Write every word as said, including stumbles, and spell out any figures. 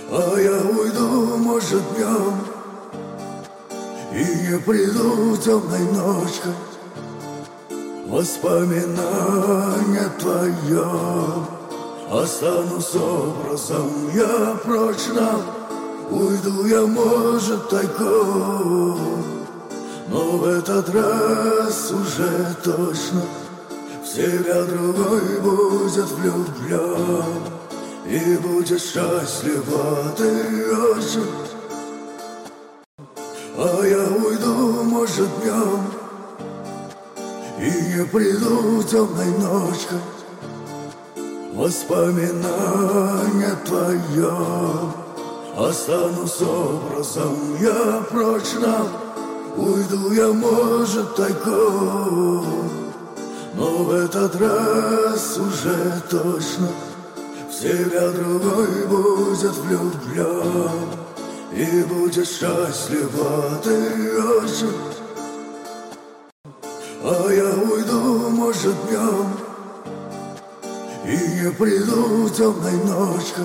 А я уйду, может, днем, и не приду темной ночью. Воспоминания твое останусь образом я прочно. Уйду я, может, тайком, но в этот раз уже точно в себя другой будет влюблен. И будет счастлива ты очень. А я уйду, может, днем, и не приду темной ночью. Воспоминания твое останусь образом я прочно. Уйду я, может, тайком, но в этот раз уже точно в себя другой будет влюблен. И будет счастлива ты очень. А я уйду, может, днем, и не приду темной ночью.